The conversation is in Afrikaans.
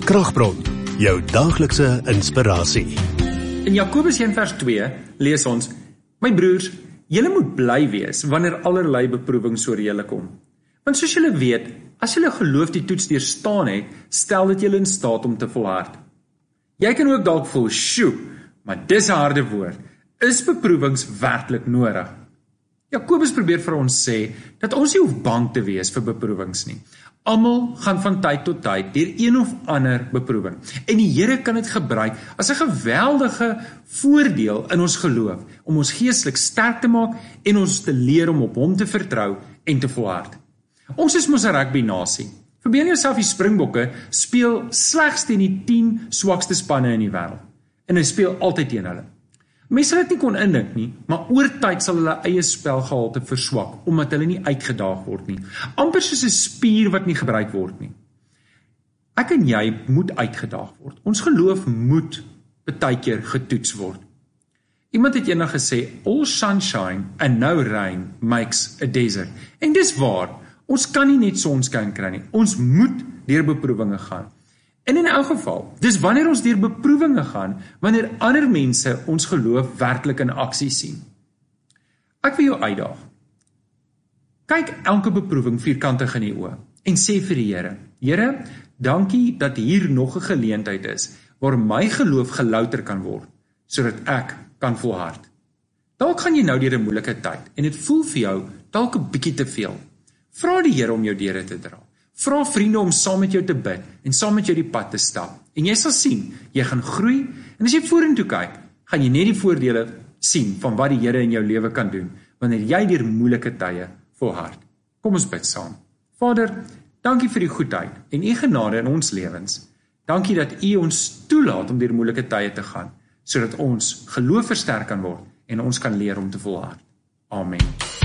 Kragbron, jou daaglikse inspirasie. In Jakobus 1 vers 2 lees ons: My broers, julle moet bly wees wanneer allerlei beproewings oor julle kom. Want soos julle weet, as julle geloof die toets deurstaan het, stel dit julle in staat om te volhard. Jy kan ook dalk voel, sjoe, maar dis 'n harde woord. Is beproewings werklik nodig? Jakobus probeer vir ons sê dat ons nie hoef bang te wees vir beproewings nie. Almal gaan van tyd tot tyd deur een of ander beproewing. En die Here kan dit gebruik as 'n geweldige voordeel in ons geloof, om ons geestelik sterk te maak en ons te leer om op hom te vertrou en te volhard. Ons is mos 'n rugby-nasie. Verbeel jouself die Springbokke speel slegs teen die 10 swakste spanne in die wêreld. En hulle speel altyd teen hulle. Mense sal dit nie kon indink nie, maar oor tyd sal hulle eie spelgehalte verswak, omdat hulle nie uitgedaag word nie. Amper soos 'n spier wat nie gebruik word nie. Ek en jy moet uitgedaag word. Ons geloof moet baie keer getoets word. Iemand het eendag gesê, all sunshine and no rain makes a desert. En dis waar, ons kan nie net sonskyn kry nie. Ons moet deur beproewinge gaan. En in elk geval, dis wanneer ons deur beproewinge gaan, wanneer ander mense ons geloof werklik in aksie sien. Ek wil jou uitdaag. Kyk elke beproewing vierkantig in die oë en sê vir die Here, Here, dankie dat hier nog 'n geleentheid is waar my geloof gelouter kan word, sodat ek kan volhard. Dalk gaan jy nou deur 'n moeilike tyd en dit voel vir jou dalk 'n bietjie te veel. Vra die Here om jou deur dit te dra. Vra vriende om saam met jou te bid en saam met jou die pad te stap. En jy sal sien, jy gaan groei en as jy vorentoe kyk, gaan jy net die voordele sien van wat die Here in jou lewe kan doen wanneer jy deur moeilike tye volhard. Kom ons bid saam. Vader, dankie vir die goedheid en u genade in ons lewens. Dankie dat u ons toelaat om deur moeilike tye te gaan, sodat ons geloof versterk kan word en ons kan leer om te volhard. Amen.